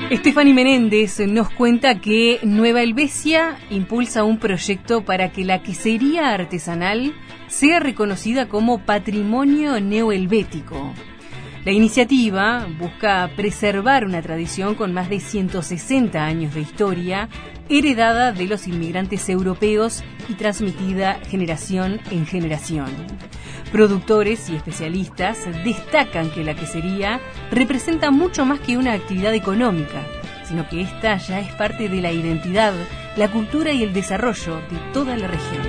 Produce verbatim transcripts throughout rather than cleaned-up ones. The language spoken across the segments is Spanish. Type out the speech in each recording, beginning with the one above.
Estefany Menéndez nos cuenta que Nueva Helvecia impulsa un proyecto para que la quesería artesanal sea reconocida como patrimonio neohelvético. La iniciativa busca preservar una tradición con más de ciento sesenta años de historia, heredada de los inmigrantes europeos y transmitida generación en generación. Productores y especialistas destacan que la quesería representa mucho más que una actividad económica, sino que esta ya es parte de la identidad, la cultura y el desarrollo de toda la región.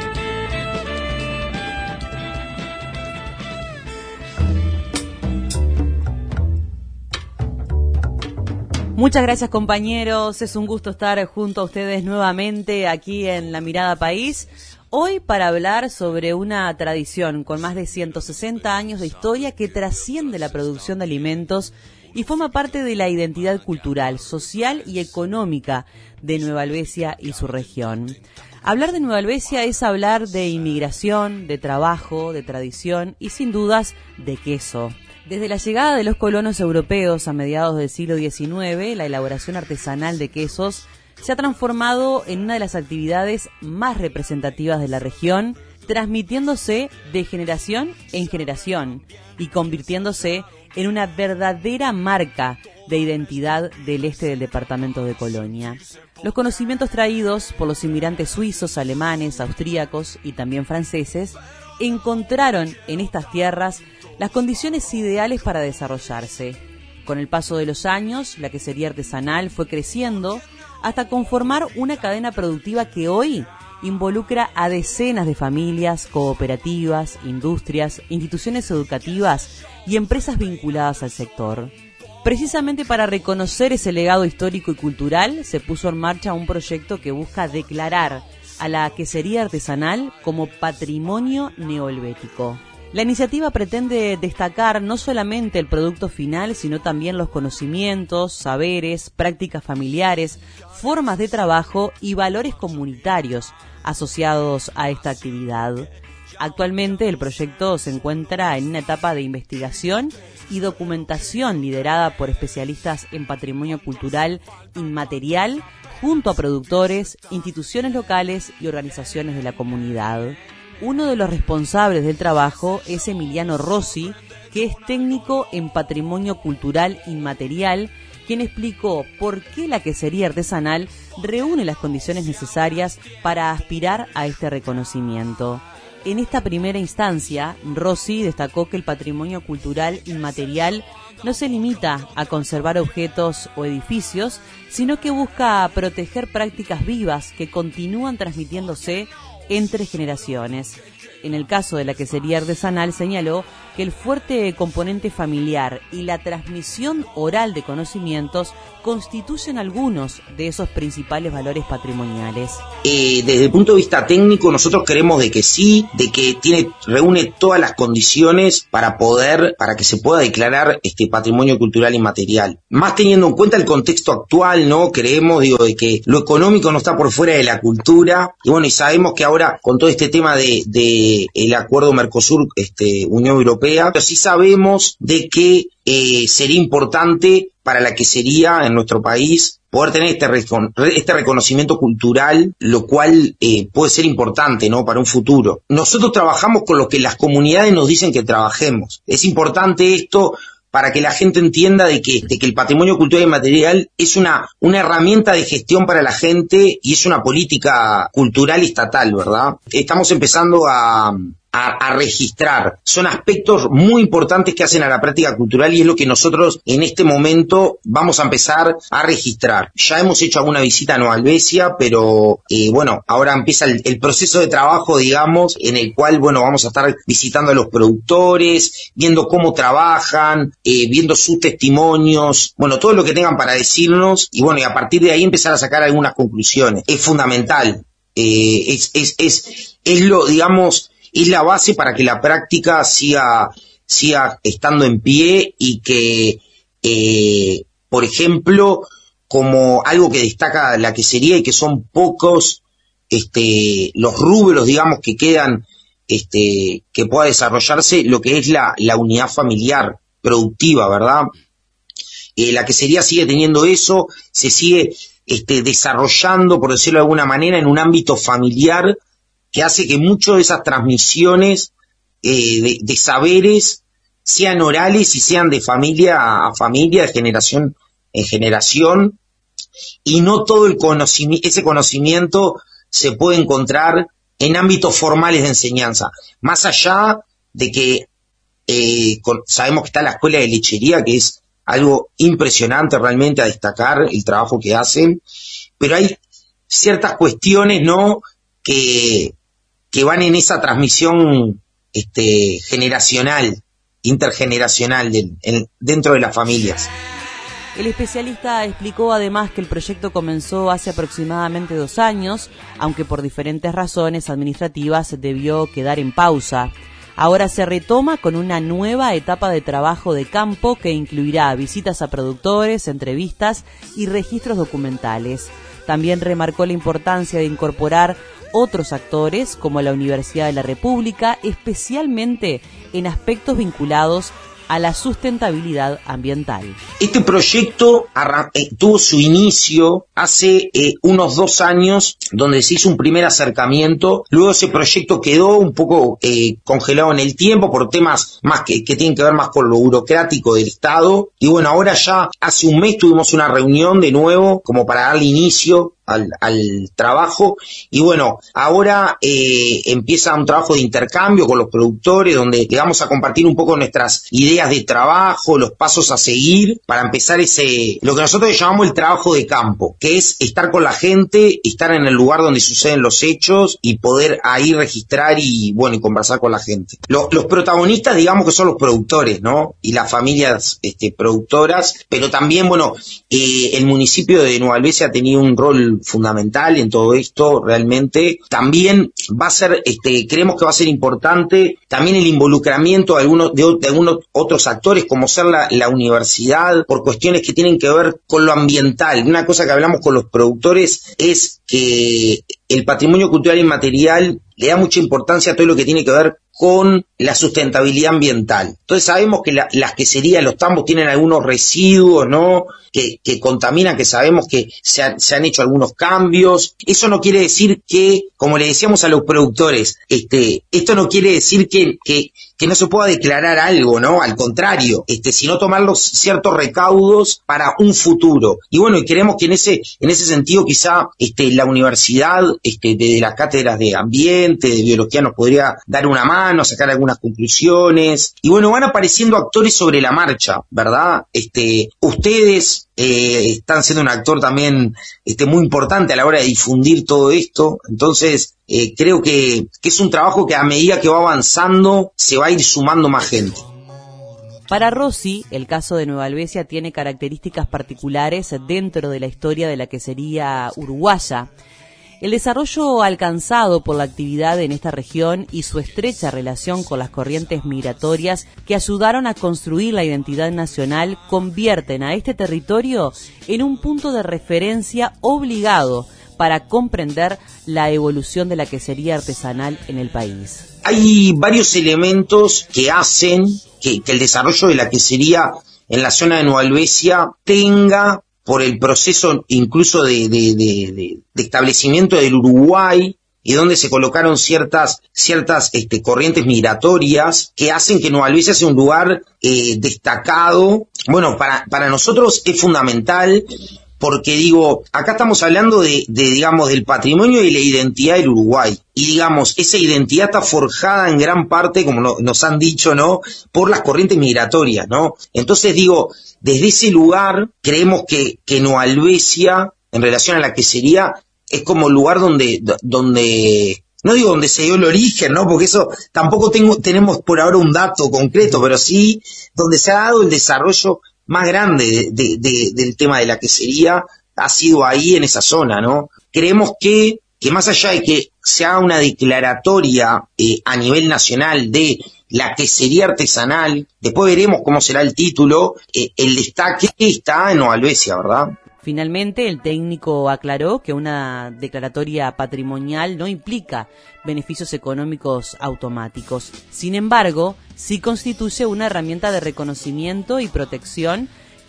Muchas gracias, compañeros, es un gusto estar junto a ustedes nuevamente aquí en La Mirada País. Hoy para hablar sobre una tradición con más de ciento sesenta años de historia que trasciende la producción de alimentos y forma parte de la identidad cultural, social y económica de Nueva Helvecia y su región. Hablar de Nueva Helvecia es hablar de inmigración, de trabajo, de tradición y sin dudas de queso. Desde la llegada de los colonos europeos a mediados del siglo diecinueve, la elaboración artesanal de quesos se ha transformado en una de las actividades más representativas de la región, transmitiéndose de generación en generación y convirtiéndose en una verdadera marca de identidad del este del departamento de Colonia. Los conocimientos traídos por los inmigrantes suizos, alemanes, austríacos y también franceses encontraron en estas tierras las condiciones ideales para desarrollarse. Con el paso de los años, la quesería artesanal fue creciendo hasta conformar una cadena productiva que hoy involucra a decenas de familias, cooperativas, industrias, instituciones educativas y empresas vinculadas al sector. Precisamente para reconocer ese legado histórico y cultural, se puso en marcha un proyecto que busca declarar a la quesería artesanal como patrimonio neohelvético. La iniciativa pretende destacar no solamente el producto final, sino también los conocimientos, saberes, prácticas familiares, formas de trabajo y valores comunitarios asociados a esta actividad. Actualmente el proyecto se encuentra en una etapa de investigación y documentación liderada por especialistas en patrimonio cultural inmaterial, junto a productores, instituciones locales y organizaciones de la comunidad. Uno de los responsables del trabajo es Emiliano Rossi, que es técnico en patrimonio cultural inmaterial, quien explicó por qué la quesería artesanal reúne las condiciones necesarias para aspirar a este reconocimiento. En esta primera instancia, Rossi destacó que el patrimonio cultural inmaterial no se limita a conservar objetos o edificios, sino que busca proteger prácticas vivas que continúan transmitiéndose entre generaciones. En el caso de la quesería artesanal, señaló que el fuerte componente familiar y la transmisión oral de conocimientos constituyen algunos de esos principales valores patrimoniales. Eh, desde el punto de vista técnico, nosotros creemos de que sí, de que tiene reúne todas las condiciones para poder, para que se pueda declarar este patrimonio cultural inmaterial. Más teniendo en cuenta el contexto actual, ¿no? Creemos, digo, de que lo económico no está por fuera de la cultura, y bueno, y sabemos que ahora con todo este tema de, de el acuerdo Mercosur, este, Unión Europea, pero sí sabemos de que eh, sería importante para la quesería en nuestro país poder tener este, recon- este reconocimiento cultural, lo cual eh, puede ser importante, ¿no?, para un futuro. Nosotros trabajamos con lo que las comunidades nos dicen que trabajemos. Es importante esto para que la gente entienda de que, de que el patrimonio cultural inmaterial es una, una herramienta de gestión para la gente y es una política cultural estatal, ¿verdad? Estamos empezando a... A, a registrar. Son aspectos muy importantes que hacen a la práctica cultural y es lo que nosotros en este momento vamos a empezar a registrar. Ya hemos hecho alguna visita a Nueva Helvecia, pero eh, bueno, ahora empieza el, el proceso de trabajo, digamos, en el cual, bueno, vamos a estar visitando a los productores, viendo cómo trabajan, eh, viendo sus testimonios, bueno, todo lo que tengan para decirnos y bueno, y a partir de ahí empezar a sacar algunas conclusiones. Es fundamental, eh, es, es, es, es lo, digamos, es la base para que la práctica siga, siga estando en pie y que, eh, por ejemplo, como algo que destaca la quesería y que son pocos este, los rubros, digamos, que quedan, este, que pueda desarrollarse lo que es la, la unidad familiar productiva, ¿verdad? eh, la quesería sigue teniendo eso, se sigue este, desarrollando, por decirlo de alguna manera, en un ámbito familiar que hace que muchas de esas transmisiones eh, de, de saberes sean orales y sean de familia a familia, de generación en generación, y no todo el conocimiento, ese conocimiento se puede encontrar en ámbitos formales de enseñanza, más allá de que eh, con, sabemos que está la escuela de lechería, que es algo impresionante realmente a destacar el trabajo que hacen, pero hay ciertas cuestiones, ¿no?, que, que van en esa transmisión este, generacional, intergeneracional de, en, dentro de las familias. El especialista explicó además que el proyecto comenzó hace aproximadamente dos años, aunque por diferentes razones administrativas debió quedar en pausa. Ahora se retoma con una nueva etapa de trabajo de campo que incluirá visitas a productores, entrevistas y registros documentales. También remarcó la importancia de incorporar otros actores como la Universidad de la República, especialmente en aspectos vinculados a la sustentabilidad ambiental. Este proyecto eh, tuvo su inicio hace eh, unos dos años, donde se hizo un primer acercamiento. Luego ese proyecto quedó un poco eh, congelado en el tiempo por temas más que, que tienen que ver más con lo burocrático del Estado. Y bueno, ahora ya hace un mes tuvimos una reunión de nuevo como para darle inicio Al, al trabajo, y bueno, ahora eh, empieza un trabajo de intercambio con los productores, donde le vamos a compartir un poco nuestras ideas de trabajo, los pasos a seguir para empezar ese, lo que nosotros llamamos el trabajo de campo, que es estar con la gente, estar en el lugar donde suceden los hechos y poder ahí registrar y bueno, y conversar con la gente. Los, los protagonistas, digamos que son los productores, ¿no? Y las familias este, productoras, pero también, bueno, eh, el municipio de Nueva Helvecia ha tenido un rol fundamental en todo esto, realmente. También va a ser, este, creemos que va a ser importante también el involucramiento de algunos, de, de algunos otros actores, como ser la, la universidad, por cuestiones que tienen que ver con lo ambiental. Una cosa que hablamos con los productores es que el patrimonio cultural inmaterial le da mucha importancia a todo lo que tiene que ver con la sustentabilidad ambiental. Entonces sabemos que la, las queserías, los tambos tienen algunos residuos, ¿no?, que, que contaminan, que sabemos que se, ha, se han hecho algunos cambios. Eso no quiere decir que, como le decíamos a los productores, este, esto no quiere decir que, que, que no se pueda declarar algo, ¿no? Al contrario, este, sino tomar los ciertos recaudos para un futuro. Y bueno, y creemos que en ese, en ese sentido quizá este, la universidad, este, de las cátedras de ambiente, de biología, nos podría dar una mano, sacar algunas conclusiones. Y bueno, van apareciendo actores sobre la marcha, ¿verdad? Este, ustedes eh, están siendo un actor también este, muy importante a la hora de difundir todo esto. Entonces, eh, creo que, que es un trabajo que a medida que va avanzando se va a ir sumando más gente. Para Rossi, el caso de Nueva Helvecia tiene características particulares dentro de la historia de la quesería uruguaya. El desarrollo alcanzado por la actividad en esta región y su estrecha relación con las corrientes migratorias que ayudaron a construir la identidad nacional convierten a este territorio en un punto de referencia obligado para comprender la evolución de la quesería artesanal en el país. Hay varios elementos que hacen que, que el desarrollo de la quesería en la zona de Nueva Helvecia tenga, por el proceso incluso de, de, de, de, de establecimiento del Uruguay, y donde se colocaron ciertas ciertas este, corrientes migratorias que hacen que Nueva Helvecia sea un lugar eh, destacado. Bueno, para, para nosotros es fundamental, porque digo, acá estamos hablando de, de, digamos, del patrimonio y la identidad del Uruguay. Y digamos, esa identidad está forjada en gran parte, como no, nos han dicho, ¿no?, por las corrientes migratorias, ¿no? Entonces digo, desde ese lugar creemos que, que Nueva Helvecia, en relación a la quesería, es como el lugar donde, donde, no digo donde se dio el origen, ¿no?, porque eso tampoco tengo, tenemos por ahora un dato concreto, pero sí donde se ha dado el desarrollo más grande de, de, de, del tema de la quesería, ha sido ahí en esa zona, ¿no? Creemos que, que más allá de que se haga una declaratoria eh, a nivel nacional de la quesería artesanal, después veremos cómo será el título, eh, el destaque está en Nueva Helvecia, ¿verdad? Finalmente, el técnico aclaró que una declaratoria patrimonial no implica beneficios económicos automáticos. Sin embargo, sí constituye una herramienta de reconocimiento y protección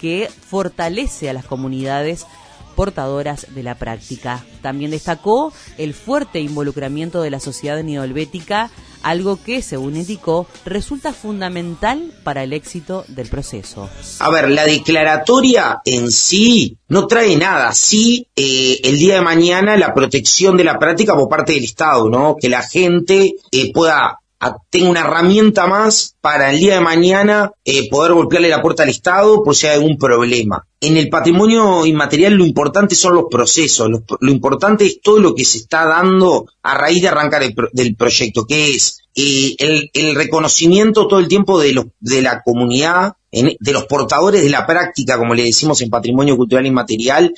que fortalece a las comunidades portadoras de la práctica. También destacó el fuerte involucramiento de la sociedad neohelvética, algo que, según indicó, resulta fundamental para el éxito del proceso. A ver, la declaratoria en sí no trae nada, sí eh, el día de mañana la protección de la práctica por parte del Estado, ¿no? Que la gente eh, pueda a, tenga una herramienta más para el día de mañana eh, poder golpearle la puerta al Estado por si hay algún problema. En el patrimonio inmaterial lo importante son los procesos, lo, lo importante es todo lo que se está dando a raíz de arrancar el, del proyecto, que es eh, el, el reconocimiento todo el tiempo de, los, de la comunidad, en, de los portadores de la práctica, como le decimos en patrimonio cultural inmaterial,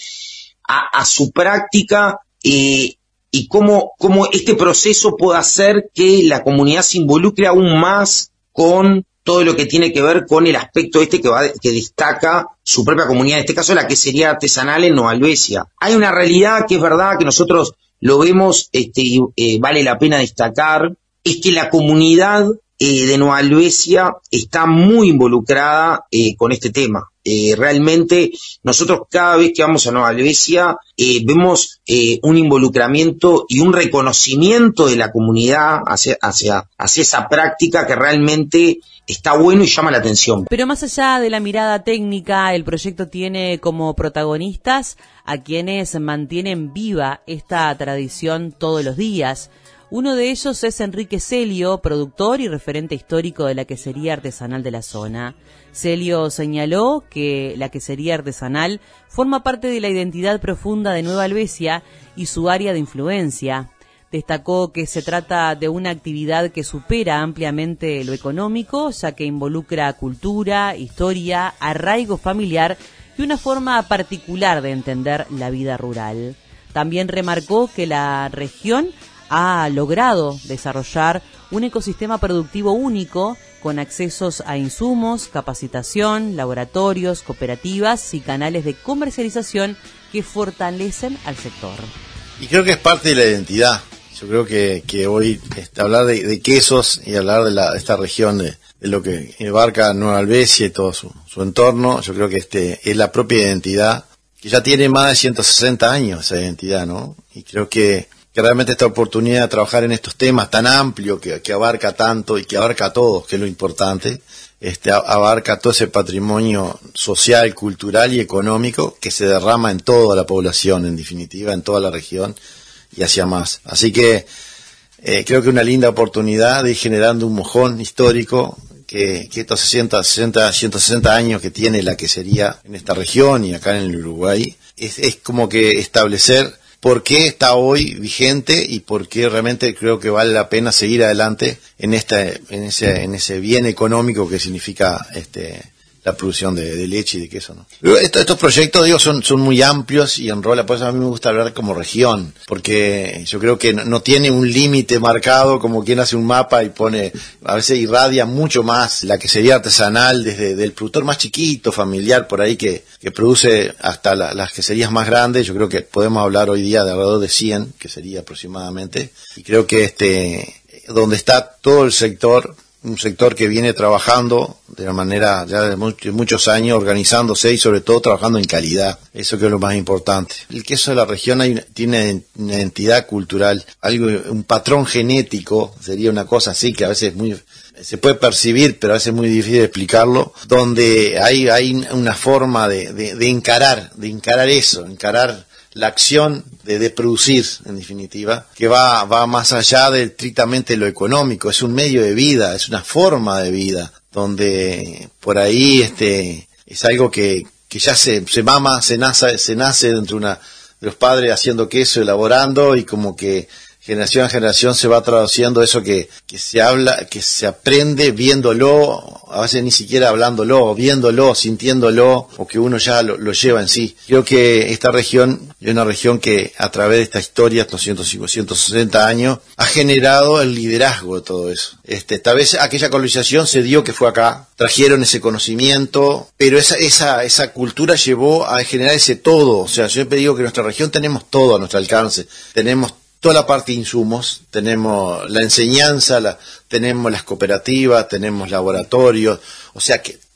a, a su práctica, eh, y cómo, cómo este proceso puede hacer que la comunidad se involucre aún más con todo lo que tiene que ver con el aspecto este que, va, que destaca su propia comunidad, en este caso la que sería artesanal en Nueva Helvecia. Hay una realidad que es verdad, que nosotros lo vemos este, y eh, vale la pena destacar, es que la comunidad eh, de Nueva Helvecia está muy involucrada eh, con este tema. Eh, realmente nosotros cada vez que vamos a Nueva Helvecia eh, vemos eh, un involucramiento y un reconocimiento de la comunidad hacia, hacia, hacia esa práctica que realmente está bueno y llama la atención. Pero más allá de la mirada técnica, el proyecto tiene como protagonistas a quienes mantienen viva esta tradición todos los días. Uno de ellos es Enrique Celio, productor y referente histórico de la quesería artesanal de la zona. Celio señaló que la quesería artesanal forma parte de la identidad profunda de Nueva Helvecia y su área de influencia. Destacó que se trata de una actividad que supera ampliamente lo económico, ya que involucra cultura, historia, arraigo familiar y una forma particular de entender la vida rural. También remarcó que la región ha logrado desarrollar un ecosistema productivo único con accesos a insumos, capacitación, laboratorios, cooperativas y canales de comercialización que fortalecen al sector. Y creo que es parte de la identidad. Yo creo que, que hoy este, hablar de, de quesos y hablar de, la, de esta región, de, de lo que abarca Nueva Helvecia y todo su, su entorno, yo creo que este es la propia identidad, que ya tiene más de ciento sesenta años esa identidad, ¿no? Y creo que que realmente esta oportunidad de trabajar en estos temas tan amplios, que, que abarca tanto y que abarca a todos, que es lo importante, este, abarca todo ese patrimonio social, cultural y económico que se derrama en toda la población, en definitiva, en toda la región y hacia más. Así que eh, creo que una linda oportunidad de ir generando un mojón histórico que, que estos sesenta, sesenta, ciento sesenta años que tiene la quesería en esta región y acá en el Uruguay, es, es como que establecer por qué está hoy vigente y por qué realmente creo que vale la pena seguir adelante en este, en ese, en ese bien económico que significa este la producción de, de leche y de queso, ¿no? Estos, estos proyectos, digo, son, son muy amplios y enrola, por eso a mí me gusta hablar como región, porque yo creo que no, no tiene un límite marcado como quien hace un mapa y pone, a veces irradia mucho más la quesería artesanal desde del productor más chiquito, familiar, por ahí que, que produce hasta la, las queserías más grandes. Yo creo que podemos hablar hoy día de alrededor de cien, que sería aproximadamente, y creo que este, donde está todo el sector, un sector que viene trabajando de una manera ya de muchos años, organizándose y sobre todo trabajando en calidad. Eso que es lo más importante. El queso de la región hay una, tiene una identidad cultural, algo, un patrón genético, sería una cosa así que a veces es muy, se puede percibir, pero a veces es muy difícil de explicarlo, donde hay, hay una forma de, de, de encarar, de encarar eso, encarar la acción de, de producir, en definitiva, que va, va más allá de estrictamente lo económico. Es un medio de vida, es una forma de vida, donde por ahí este es algo que, que ya se, se mama, se nace, se nace dentro de una de los padres haciendo queso, elaborando, y como que generación a generación se va traduciendo eso que, que se habla, que se aprende viéndolo, a veces ni siquiera hablándolo, viéndolo, sintiéndolo, o que uno ya lo, lo lleva en sí. Creo que esta región es una región que a través de esta historia, estos ciento cincuenta, ciento sesenta años, ha generado el liderazgo de todo eso. Este, esta vez aquella colonización se dio que fue acá, trajeron ese conocimiento, pero esa, esa, esa cultura llevó a generar ese todo. O sea, yo siempre digo que en nuestra región tenemos todo a nuestro alcance, tenemos toda la parte de insumos, tenemos la enseñanza, la, tenemos las cooperativas, tenemos laboratorios, o sea que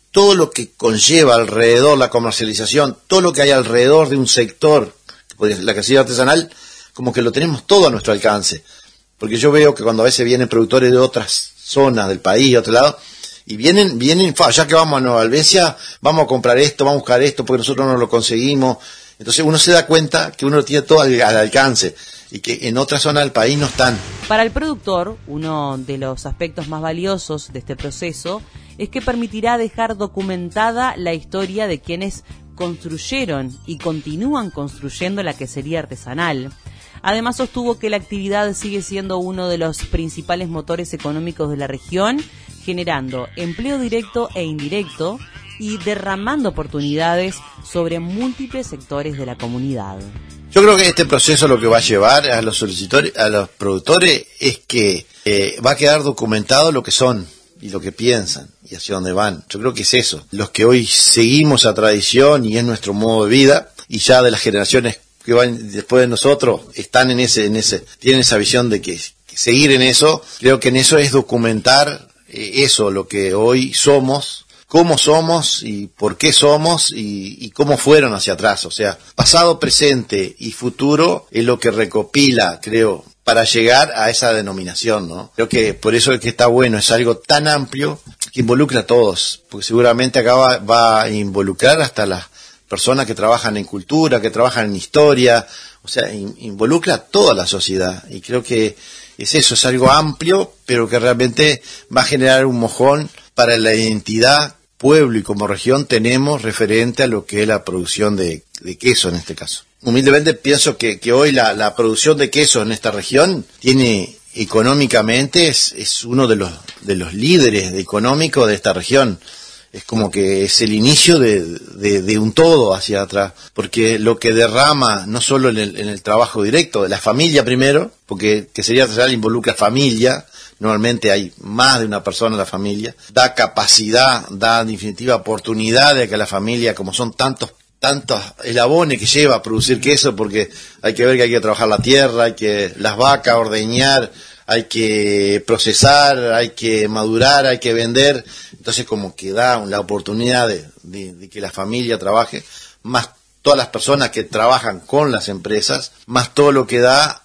todo lo que conlleva alrededor la comercialización, todo lo que hay alrededor de un sector, la quesería artesanal, como que lo tenemos todo a nuestro alcance. Porque yo veo que cuando a veces vienen productores de otras zonas del país, de otro lado, y vienen, vienen, ya que vamos a Nueva Albesia, vamos a comprar esto, vamos a buscar esto, porque nosotros no lo conseguimos. Entonces uno se da cuenta que uno lo tiene todo al, al alcance, y que en otras zonas del país no están. Para el productor, uno de los aspectos más valiosos de este proceso es que permitirá dejar documentada la historia de quienes construyeron y continúan construyendo la quesería artesanal. Además, sostuvo que la actividad sigue siendo uno de los principales motores económicos de la región, generando empleo directo e indirecto y derramando oportunidades sobre múltiples sectores de la comunidad. Yo creo que este proceso lo que va a llevar a los solicitores, a los productores, es que eh, va a quedar documentado lo que son y lo que piensan y hacia dónde van. Yo creo que es eso. Los que hoy seguimos esa tradición y es nuestro modo de vida, y ya de las generaciones que van después de nosotros están en ese, en ese, tienen esa visión de que, que seguir en eso. Creo que en eso es documentar eh, eso, lo que hoy somos, cómo somos y por qué somos y, y cómo fueron hacia atrás. O sea, pasado, presente y futuro es lo que recopila, creo, para llegar a esa denominación, ¿no? Creo que por eso es que está bueno, es algo tan amplio que involucra a todos, porque seguramente acá va, va a involucrar hasta las personas que trabajan en cultura, que trabajan en historia, o sea, in, involucra a toda la sociedad, y creo que es eso, es algo amplio, pero que realmente va a generar un mojón para la identidad pueblo y como región tenemos referente a lo que es la producción de, de queso en este caso. Humildemente pienso que, que hoy la, la producción de queso en esta región tiene económicamente, es, es uno de los, de los líderes económicos de esta región. Es como que es el inicio de, de, de un todo hacia atrás, porque lo que derrama no solo en el, en el trabajo directo de la familia primero, porque quesería artesanal involucra familia, normalmente hay más de una persona en la familia, da capacidad, da en definitiva oportunidad de que la familia, como son tantos tantos eslabones que lleva a producir queso, porque hay que ver que hay que trabajar la tierra, hay que las vacas ordeñar, hay que procesar, hay que madurar, hay que vender. Entonces como que da la oportunidad de, de, de que la familia trabaje, más todas las personas que trabajan con las empresas, más todo lo que da,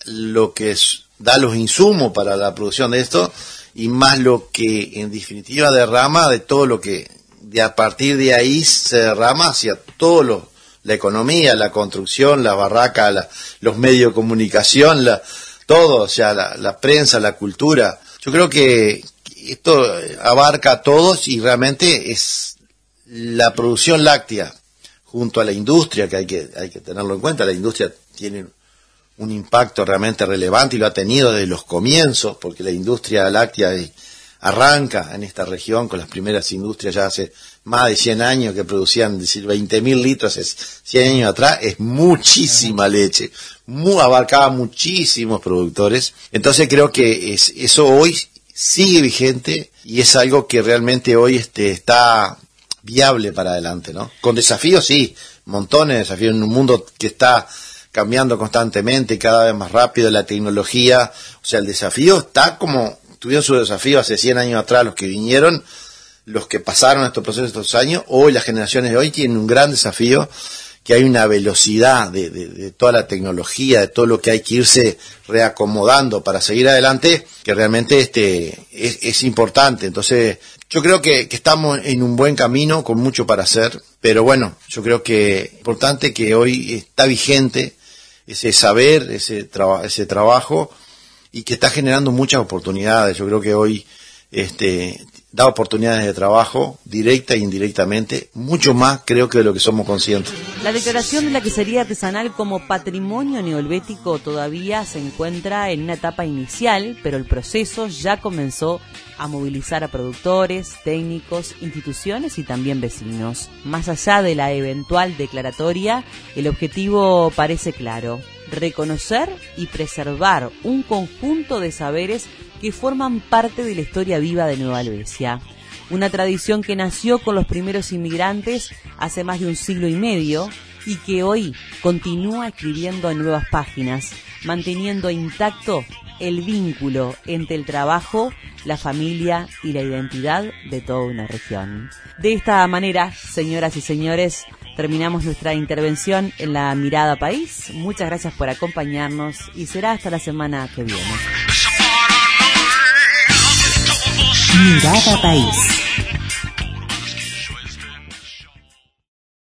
lo que es, da los insumos para la producción de esto, y más lo que en definitiva derrama de todo lo que de a partir de ahí se derrama hacia todo lo, la economía, la construcción, la barraca, la, los medios de comunicación, la, todo, o sea, la, la prensa, la cultura. Yo creo que esto abarca a todos y realmente es la producción láctea junto a la industria, que hay que hay que tenerlo en cuenta. La industria tiene un impacto realmente relevante y lo ha tenido desde los comienzos, porque la industria láctea arranca en esta región con las primeras industrias ya hace más de cien años que producían, decir, veinte mil litros hace cien años atrás, es muchísima leche, muy, abarcaba muchísimos productores. Entonces creo que es, eso hoy sigue vigente y es algo que realmente hoy este, está viable para adelante, ¿no? Con desafíos, sí, montones de desafíos en un mundo que está cambiando constantemente, cada vez más rápido, la tecnología, o sea, el desafío está como tuvieron su desafío hace cien años atrás los que vinieron, los que pasaron estos procesos estos años, hoy las generaciones de hoy tienen un gran desafío, que hay una velocidad de, de, de toda la tecnología, de todo lo que hay que irse reacomodando para seguir adelante, que realmente este es, es importante. Entonces, yo creo que, que estamos en un buen camino, con mucho para hacer, pero bueno, yo creo que es importante que hoy está vigente ese saber, ese, traba, ese trabajo, y que está generando muchas oportunidades. Yo creo que hoy este, da oportunidades de trabajo, directa e indirectamente, mucho más creo que de lo que somos conscientes. La declaración de la quesería artesanal como patrimonio neohelvético todavía se encuentra en una etapa inicial, pero el proceso ya comenzó a movilizar a productores, técnicos, instituciones y también vecinos. Más allá de la eventual declaratoria, el objetivo parece claro: reconocer y preservar un conjunto de saberes que forman parte de la historia viva de Nueva Albesia. Una tradición que nació con los primeros inmigrantes hace más de un siglo y medio y que hoy continúa escribiendo en nuevas páginas, manteniendo intacto el vínculo entre el trabajo, la familia y la identidad de toda una región. De esta manera, señoras y señores, terminamos nuestra intervención en La Mirada País. Muchas gracias por acompañarnos y será hasta la semana que viene. Mirada País.